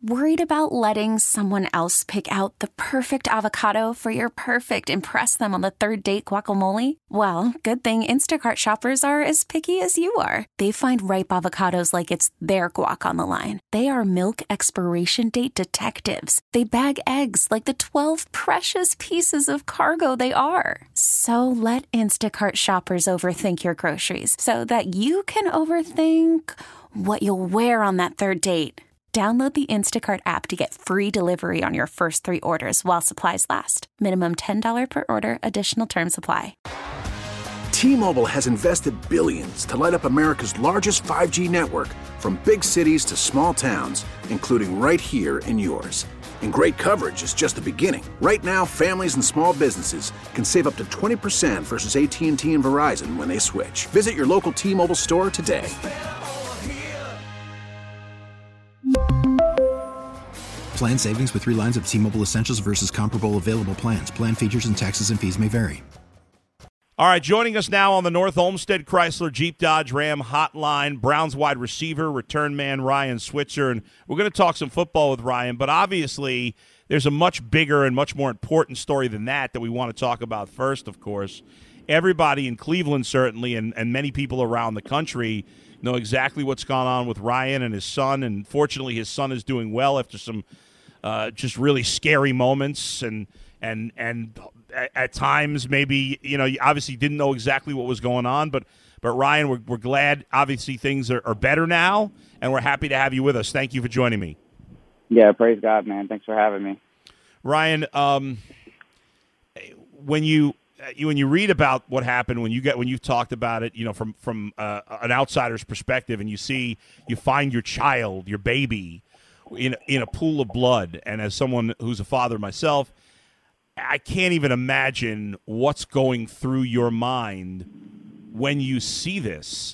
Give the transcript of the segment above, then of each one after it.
Worried about letting someone else pick out the perfect avocado for your perfect impress them on the third date guacamole? Well, good thing Instacart shoppers are as picky as you are. They find ripe avocados like it's their guac on the line. They are milk expiration date detectives. They bag eggs like the 12 precious pieces of cargo they are. So let Instacart shoppers overthink your groceries so that you can overthink what you'll wear on that third date. Download the Instacart app to get free delivery on your first 3 orders while supplies last. Minimum $10 per order. Additional terms apply. T-Mobile has invested billions to light up America's largest 5G network, from big cities to small towns, including right here in yours. And great coverage is just the beginning. Right now, families and small businesses can save up to 20% versus AT&T and Verizon when they switch. Visit your local T-Mobile store today. Plan savings with 3 lines of T-Mobile Essentials versus comparable available plans. Plan features and taxes and fees may vary. All right, joining us now on the North Olmsted Chrysler Jeep Dodge Ram hotline, Browns wide receiver, return man Ryan Switzer. And we're going to talk some football with Ryan, but obviously there's a much bigger and much more important story than that we want to talk about first, of course. Everybody in Cleveland, certainly, and many people around the country know exactly what's gone on with Ryan and his son. And fortunately, his son is doing well after some just really scary moments and at times maybe, you obviously didn't know exactly what was going on, but Ryan, we're glad obviously things are better now, and we're happy to have you with us. Thank you for joining me. Yeah, praise God, man. Thanks for having me. Ryan, when you read about what happened, when you've talked about it, from an outsider's perspective, and you find your child, your baby, in a pool of blood, and as someone who's a father myself, I can't even imagine what's going through your mind when you see this.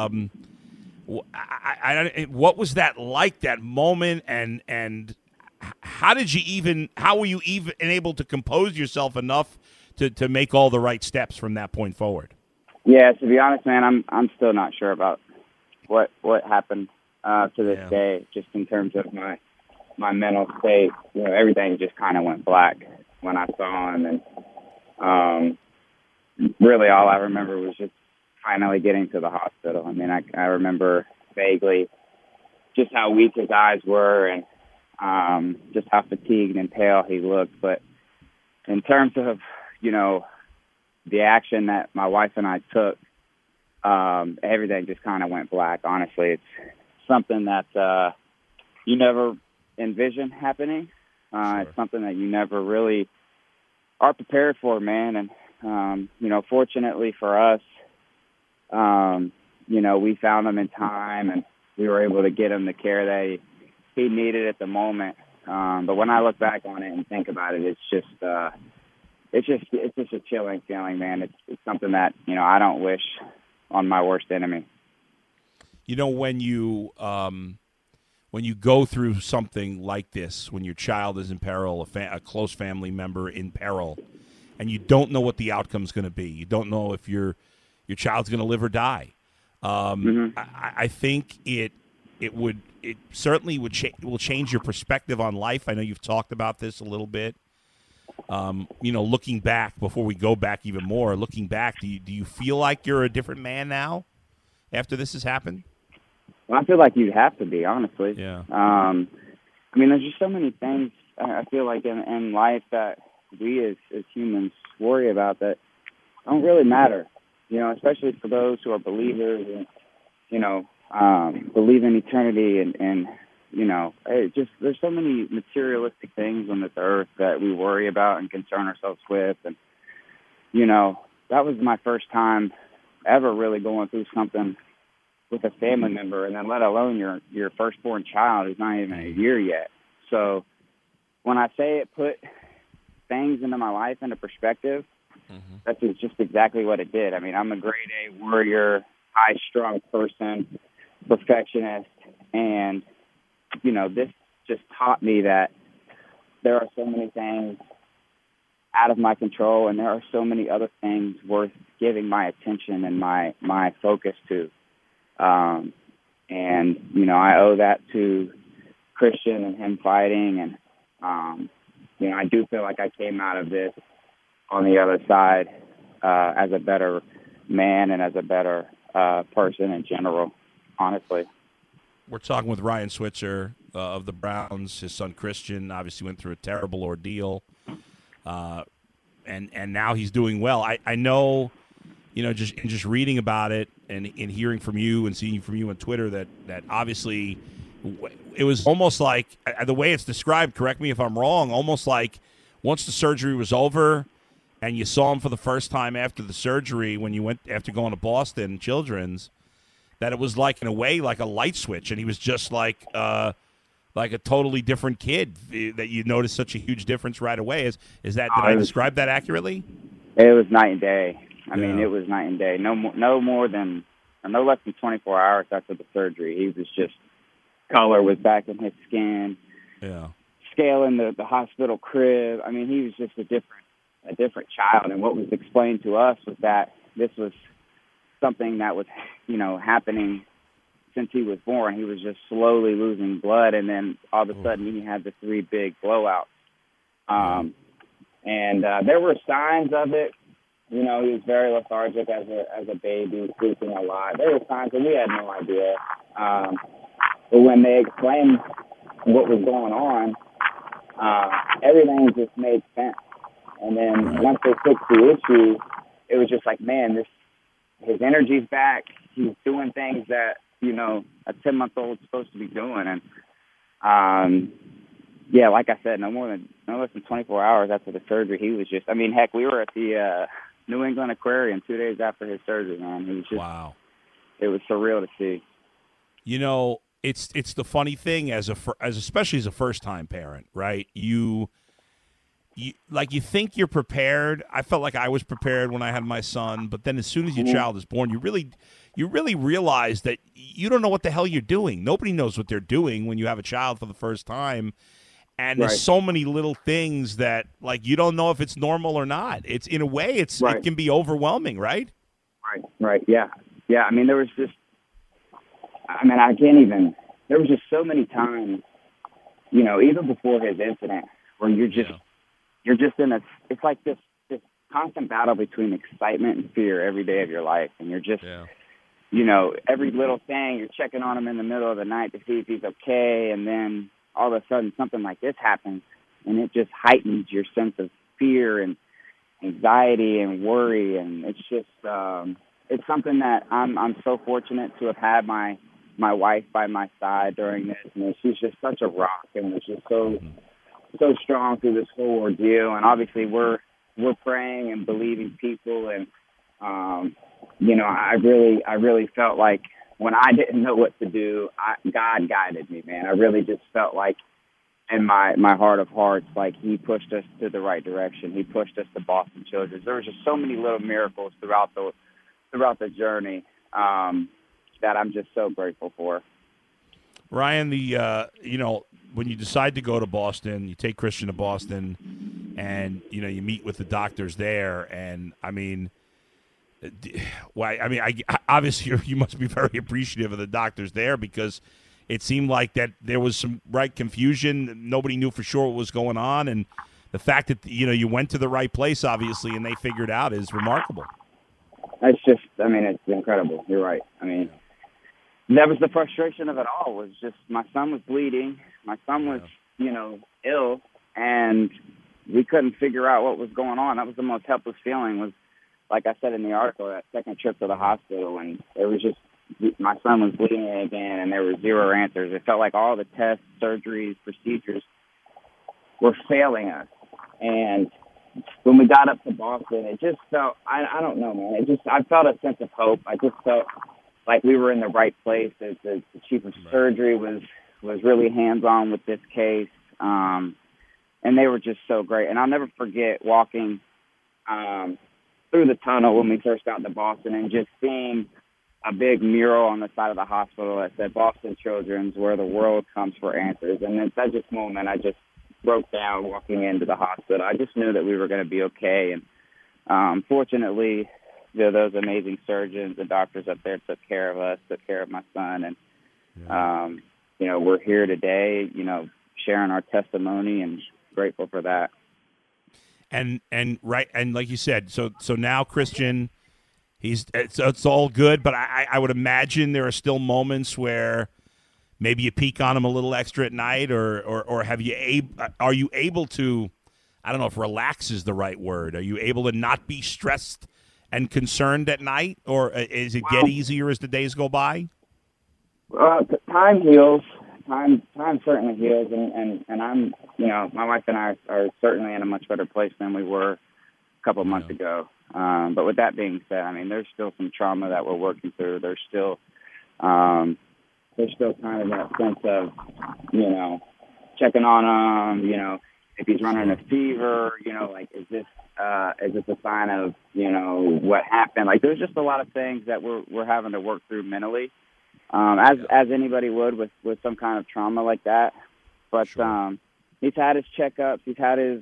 What was that like, that moment, and how were you even able to compose yourself enough to make all the right steps from that point forward? Yeah, to be honest, man, I'm still not sure about what happened to this day, just in terms of my mental state. Everything just kind of went black when I saw him, and really all I remember was just finally getting to the hospital. I mean, I remember vaguely just how weak his eyes were and just how fatigued and pale he looked. But in terms of, the action that my wife and I took, everything just kind of went black. Honestly, it's something that you never envision happening. Sure. It's something that you never really are prepared for, man. And, fortunately for us, we found him in time, and we were able to get him the care that he needed at the moment. But when I look back on it and think about it, it's just a chilling feeling, man. It's something that, I don't wish on my worst enemy. When you go through something like this, when your child is in peril, a close family member in peril, and you don't know what the outcome's going to be, you don't know if your child's going to live or die. I think it certainly will change your perspective on life. I know you've talked about this a little bit. Looking back, before we go back even more, looking back, do you feel like you're a different man now after this has happened? Well, I feel like you'd have to be, honestly. Yeah. There's just so many things I feel like in life that we as humans worry about that don't really matter, especially for those who are believers and, believe in eternity and there's so many materialistic things on this earth that we worry about and concern ourselves with. And, that was my first time ever really going through something with a family member, and then let alone your firstborn child who's not even a year yet. So when I say it put things into my life into perspective, that's just exactly what it did. I mean, I'm a grade A warrior, high-strung person, perfectionist, and, this just taught me that there are so many things out of my control, and there are so many other things worth giving my attention and my focus to. I owe that to Christian and him fighting. And, I do feel like I came out of this on the other side as a better man and as a better person in general, honestly. We're talking with Ryan Switzer of the Browns. His son Christian obviously went through a terrible ordeal, and now he's doing well. I know, just reading about it and hearing from you and seeing from you on Twitter that obviously it was almost like, the way it's described, correct me if I'm wrong, almost like once the surgery was over and you saw him for the first time after the surgery when you went after going to Boston Children's, that it was like, in a way, like a light switch, and he was just like a totally different kid, that you noticed such a huge difference right away. Did I describe that accurately? It was night and day. I mean, it was night and day. No less than 24 hours after the surgery, he was just, color was back in his skin. Yeah. Scaling the hospital crib. I mean, he was just a different child. And what was explained to us was that this was something that was, happening since he was born. He was just slowly losing blood, and then all of a sudden he had the 3 big blowouts. And there were signs of it. He was very lethargic as a baby, sleeping a lot. There were signs, and we had no idea. But when they explained what was going on, everything just made sense. And then once they fixed the issue, it was just like, man, his energy's back. He's doing things that, a 10-month-old's supposed to be doing. And, like I said, no less than 24 hours after the surgery, he was just, heck, we were at the New England Aquarium 2 days after his surgery, man. It was just, wow. It was surreal to see. It's the funny thing especially as a first-time parent, right? You think you're prepared. I felt like I was prepared when I had my son, but then as soon as your child is born, you really realize that you don't know what the hell you're doing. Nobody knows what they're doing when you have a child for the first time, and there's so many little things that, like, you don't know if it's normal or not. It's, in a way, it can be overwhelming, right? Right. Yeah. There was just, there was just so many times, even before his incident, where you're just in it's like this constant battle between excitement and fear every day of your life. And you're just, every little thing, you're checking on him in the middle of the night to see if he's okay. And then all of a sudden something like this happens, and it just heightens your sense of fear and anxiety and worry. And it's just, it's something that I'm so fortunate to have had my wife by my side during this. And she's just such a rock, and was just so strong through this whole ordeal. And obviously we're praying and believing people. And, I really felt like when I didn't know what to do, God guided me, man. I really just felt like in my heart of hearts, like he pushed us to the right direction. He pushed us to Boston Children's. There was just so many little miracles throughout the journey that I'm just so grateful for. Ryan, when you decide to go to Boston, you take Christian to Boston, and you meet with the doctors there, and obviously you must be very appreciative of the doctors there, because it seemed like that there was some confusion. Nobody knew for sure what was going on, and the fact that you went to the right place, obviously, and they figured out is remarkable. It's just, it's incredible. You're right. That was the frustration of it all, was just my son was bleeding. My son was, ill, and we couldn't figure out what was going on. That was the most helpless feeling, was, like I said in the article, that second trip to the hospital, and it was just, my son was bleeding again, and there were zero answers. It felt like all the tests, surgeries, procedures were failing us. And when we got up to Boston, it just felt, I don't know, man. I felt a sense of hope. I just felt like we were in the right place. The chief of surgery was really hands-on with this case. And they were just so great. And I'll never forget walking through the tunnel when we first got to Boston and just seeing a big mural on the side of the hospital that said Boston Children's, where the world comes for answers. And at that just moment, I just broke down walking into the hospital. I just knew that we were going to be okay. And fortunately, those amazing surgeons and doctors up there took care of us, took care of my son. And we're here today, sharing our testimony, and grateful for that. And right, and like you said, so now Christian, it's all good, but I would imagine there are still moments where maybe you peek on him a little extra at night, or are you able to, I don't know if relax is the right word, are you able to not be stressed and concerned at night, or is it get easier as the days go by? Time heals. Time certainly heals, and I'm, my wife and I are certainly in a much better place than we were a couple of months ago. But with that being said, I mean, there's still some trauma that we're working through. There's still kind of that sense of, checking on him, if he's running a fever, like, is this a sign of, what happened? Like, there's just a lot of things that we're having to work through mentally. As anybody would with some kind of trauma like that. But sure. He's had his checkups. He's had his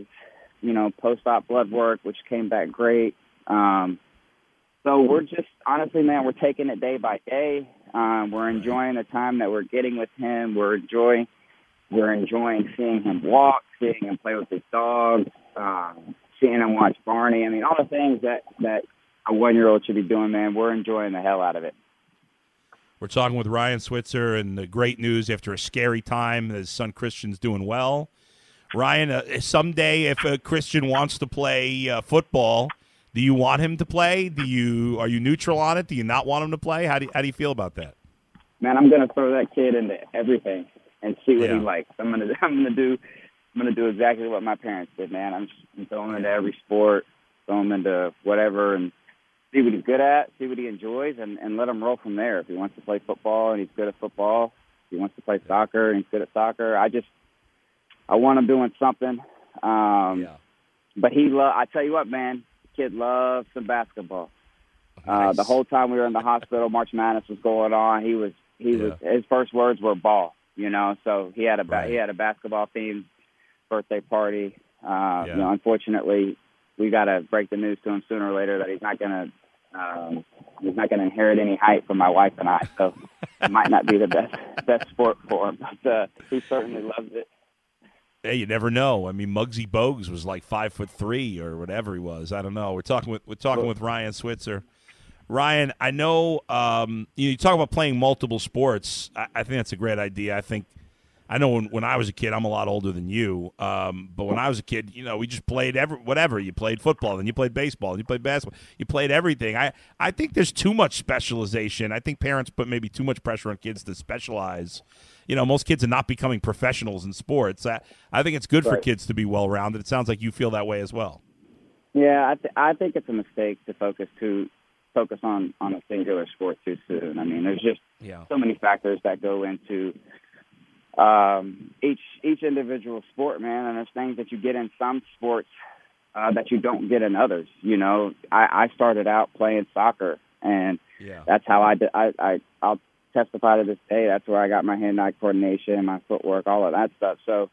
post-op blood work, which came back great. So we're just, honestly, man, we're taking it day by day. We're enjoying the time that we're getting with him. We're enjoying seeing him walk, seeing him play with his dog, seeing him watch Barney. I mean, all the things that a 1-year-old should be doing, man, we're enjoying the hell out of it. We're talking with Ryan Switzer, and the great news after a scary time, his son Christian's doing well. Ryan, someday if Christian wants to play football, do you want him to play? Are you neutral on it? Do you not want him to play? How do you feel about that? Man, I'm gonna throw that kid into everything and see what he likes. I'm gonna do exactly what my parents did, man. I'm throwing him into every sport, throw him into whatever, and see what he's good at, see what he enjoys, and let him roll from there. If he wants to play football and he's good at football, if he wants to play soccer and he's good at soccer, I want him doing something. But I tell you what, man, the kid loves some basketball. Nice. The whole time we were in the hospital, March Madness was going on. He was his first words were ball, so he had a basketball themed birthday party. Unfortunately, we got to break the news to him sooner or later that he's not gonna inherit any height from my wife and I. So it might not be the best sport for him, but he certainly loves it. Hey, you never know. I mean, Muggsy Bogues was like 5'3" or whatever he was. I don't know. We're talking with Ryan Switzer. Ryan, I know you talk about playing multiple sports. I think that's a great idea. I know when I was a kid, I'm a lot older than you, but when I was a kid, we just played whatever. You played football, then you played baseball, then you played basketball. You played everything. I think there's too much specialization. I think parents put maybe too much pressure on kids to specialize. Most kids are not becoming professionals in sports. I think it's good for kids to be well-rounded. It sounds like you feel that way as well. Yeah, I think it's a mistake to focus on a singular sport too soon. I mean, there's just so many factors that go into each individual sport, man, and there's things that you get in some sports that you don't get in others. I started out playing soccer, and that's how I'll testify to this day. That's where I got my hand-eye coordination, my footwork, all of that stuff. So,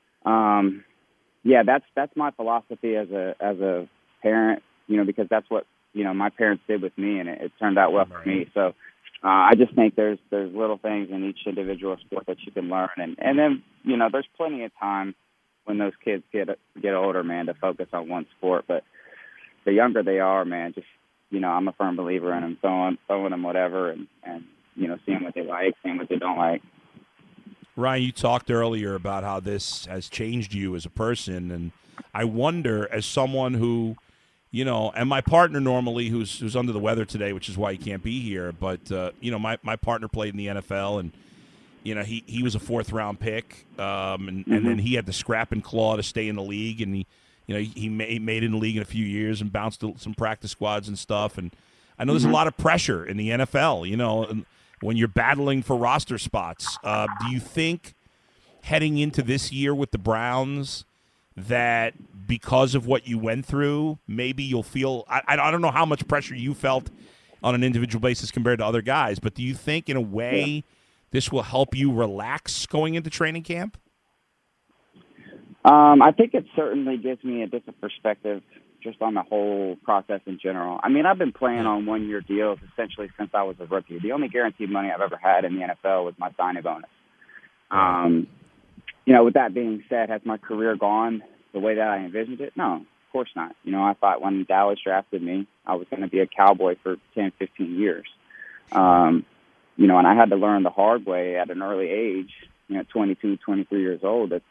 that's my philosophy as a parent, because that's what my parents did with me, and it turned out well for me. So. I just think there's little things in each individual sport that you can learn, and then there's plenty of time when those kids get older, man, to focus on one sport. But the younger they are, man, just I'm a firm believer in them, throwing them whatever, and seeing what they like, seeing what they don't like. Ryan, you talked earlier about how this has changed you as a person, and I wonder, as someone who. And my partner normally, who's under the weather today, which is why he can't be here. But my partner played in the NFL, and he was a 4th-round pick, and then he had to scrap and claw to stay in the league, and he made it in the league in a few years and bounced to some practice squads and stuff. And I know there's a lot of pressure in the NFL, when you're battling for roster spots. Do you think heading into this year with the Browns that because of what you went through, maybe you'll feel I don't know how much pressure you felt on an individual basis compared to other guys, but do you think in a way this will help you relax going into training camp? I think it certainly gives me a different perspective just on the whole process in general. I mean, I've been playing on 1-year deals essentially since I was a rookie. The only guaranteed money I've ever had in the NFL was my signing bonus. With that being said, has my career gone the way that I envisioned it? No, of course not. I thought when Dallas drafted me, I was going to be a Cowboy for 10, 15 years. And I had to learn the hard way at an early age, 22, 23 years old. That's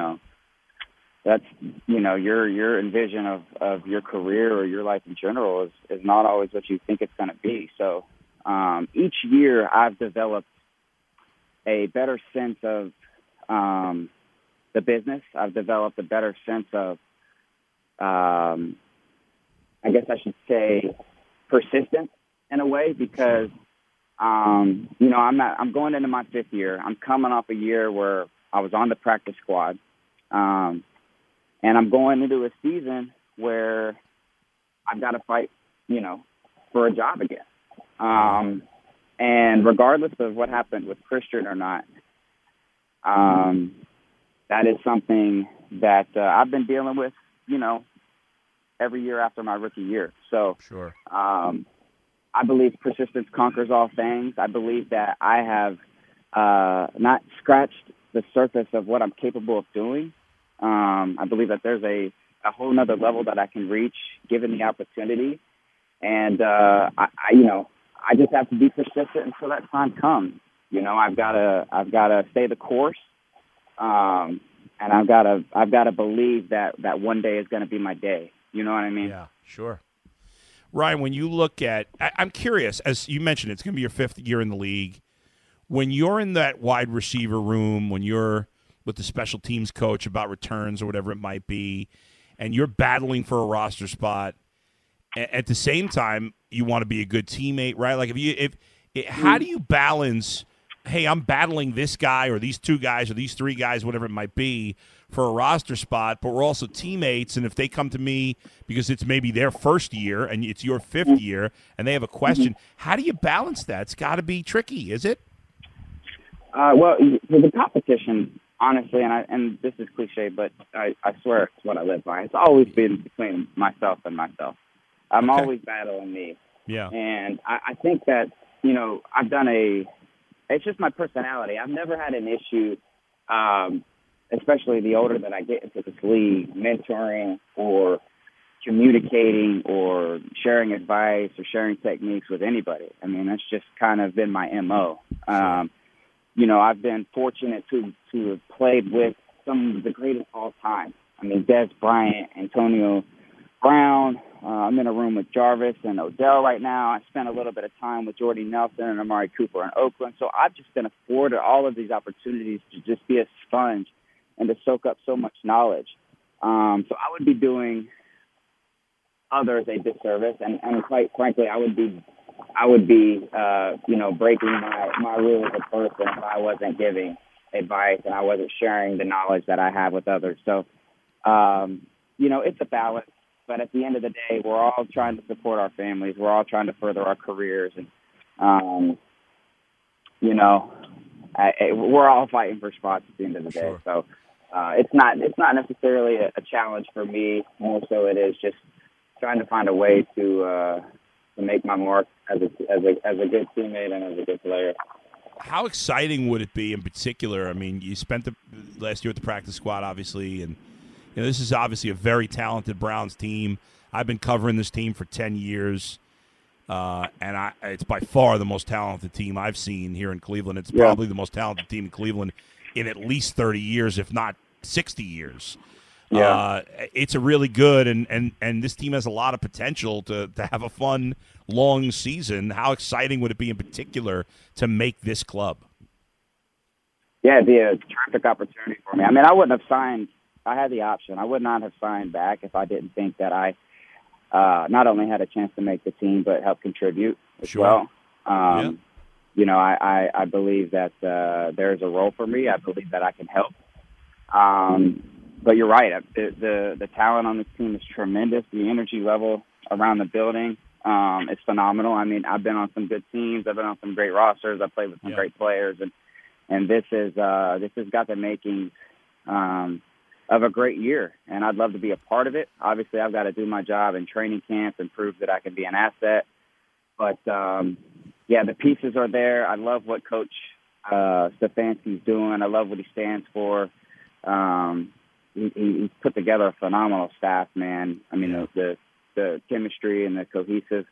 your envision of your career or your life in general is not always what you think it's going to be. So each year I've developed a better sense of the business. I've developed a better sense of, I guess I should say, persistence in a way, because I'm going into my 5th year. I'm coming off a year where I was on the practice squad. And I'm going into a season where I've got to fight, for a job again. And regardless of what happened with Christian or not, that is something that I've been dealing with, every year after my rookie year. So sure. I believe persistence conquers all things. I believe that I have not scratched the surface of what I'm capable of doing. I believe that there's a whole nother level that I can reach given the opportunity. And, I just have to be persistent until that time comes. I've got to stay the course. And I've got to believe that one day is going to be my day. You know what I mean? Yeah, sure. Ryan, when you look at, I'm curious, as you mentioned, it's going to be your 5th year in the league. When you're in that wide receiver room, when you're with the special teams coach about returns or whatever it might be, and you're battling for a roster spot, at the same time, you want to be a good teammate, right? Like, how do you balance, hey, I'm battling this guy or these 2 guys or these 3 guys, whatever it might be, for a roster spot, but we're also teammates, and if they come to me because it's maybe their 1st year and it's your 5th year and they have a question, how do you balance that? It's got to be tricky, is it? Well, for the competition, honestly, and this is cliche, but I swear it's what I live by. It's always been between myself and myself. I'm always battling me. Yeah. And I think that, I've done it's just my personality. I've never had an issue, especially the older that I get into this league, mentoring or communicating or sharing advice or sharing techniques with anybody. I mean, that's just kind of been my MO. I've been fortunate to have played with some of the greatest all time. I mean, Dez Bryant, Antonio Brown. I'm in a room with Jarvis and Odell right now. I spent a little bit of time with Jordy Nelson and Amari Cooper in Oakland. So I've just been afforded all of these opportunities to just be a sponge and to soak up so much knowledge. So I would be doing others a disservice, and quite frankly, I would be breaking my rules as a person if I wasn't giving advice and I wasn't sharing the knowledge that I have with others. So, it's a balance. But at the end of the day, we're all trying to support our families. We're all trying to further our careers. And, we're all fighting for spots at the end of the day. Sure. So it's not necessarily a challenge for me. More so it is just trying to find a way to make my mark as a good teammate and as a good player. How exciting would it be in particular? I mean, you spent the last year with the practice squad, obviously, and this is obviously a very talented Browns team. I've been covering this team for 10 years, and it's by far the most talented team I've seen here in Cleveland. It's probably the most talented team in Cleveland in at least 30 years, if not 60 years. Yeah. It's a really good, and this team has a lot of potential to have a fun, long season. How exciting would it be in particular to make this club? Yeah, it'd be a terrific opportunity for me. I mean, I wouldn't have signed. I had the option. I would not have signed back if I didn't think that I not only had a chance to make the team, but help contribute as well. I believe that there's a role for me. I believe that I can help. But you're right. The talent on this team is tremendous. The energy level around the building is phenomenal. I mean, I've been on some good teams. I've been on some great rosters. I've played with some great players, and this has got the makings of a great year, and I'd love to be a part of it. Obviously, I've got to do my job in training camp and prove that I can be an asset. But, the pieces are there. I love what Coach Stefanski's doing. I love what he stands for. He's put together a phenomenal staff, man. I mean, the chemistry and the cohesiveness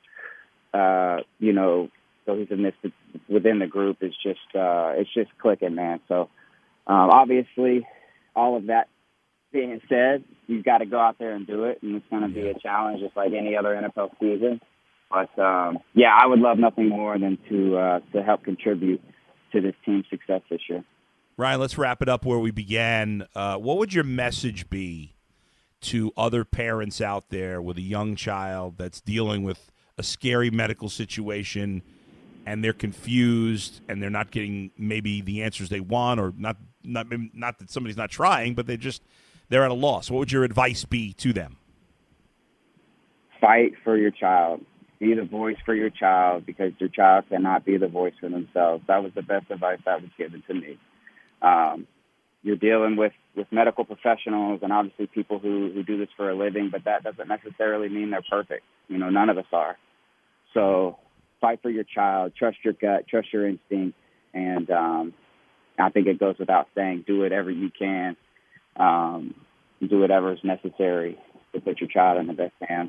within the group is just it's just clicking, man. So obviously, all of that being said, you've got to go out there and do it, and it's going to be a challenge just like any other NFL season. But I would love nothing more than to help contribute to this team's success this year. Ryan, let's wrap it up where we began. What would your message be to other parents out there with a young child that's dealing with a scary medical situation, and they're confused and they're not getting maybe the answers they want, or not that somebody's not trying, but they're at a loss? What would your advice be to them? Fight for your child. Be the voice for your child, because your child cannot be the voice for themselves. That was the best advice that was given to me. You're dealing with medical professionals and obviously people who do this for a living, but that doesn't necessarily mean they're perfect. None of us are. So fight for your child, trust your gut, trust your instinct, and I think it goes without saying, do whatever you can, do whatever is necessary to put your child in the best hands.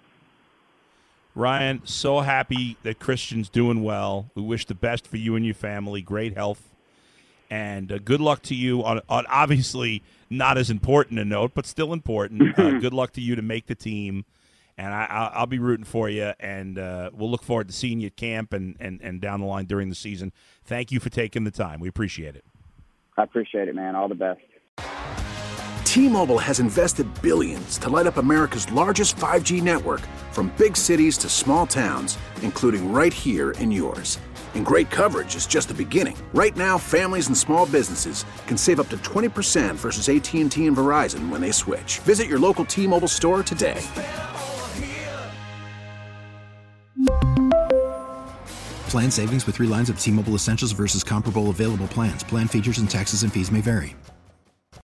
Ryan, so happy that Christian's doing well. We wish the best for you and your family, great health, and good luck to you on obviously not as important a note, but still important. Good luck to you to make the team, and I'll be rooting for you, and we'll look forward to seeing you at camp and down the line during the season. Thank you for taking the time. We appreciate it. I appreciate it, man. All the best. T-Mobile has invested billions to light up America's largest 5G network, from big cities to small towns, including right here in yours. And great coverage is just the beginning. Right now, families and small businesses can save up to 20% versus AT&T and Verizon when they switch. Visit your local T-Mobile store today. Plan savings with 3 lines of T-Mobile Essentials versus comparable available plans. Plan features and taxes and fees may vary.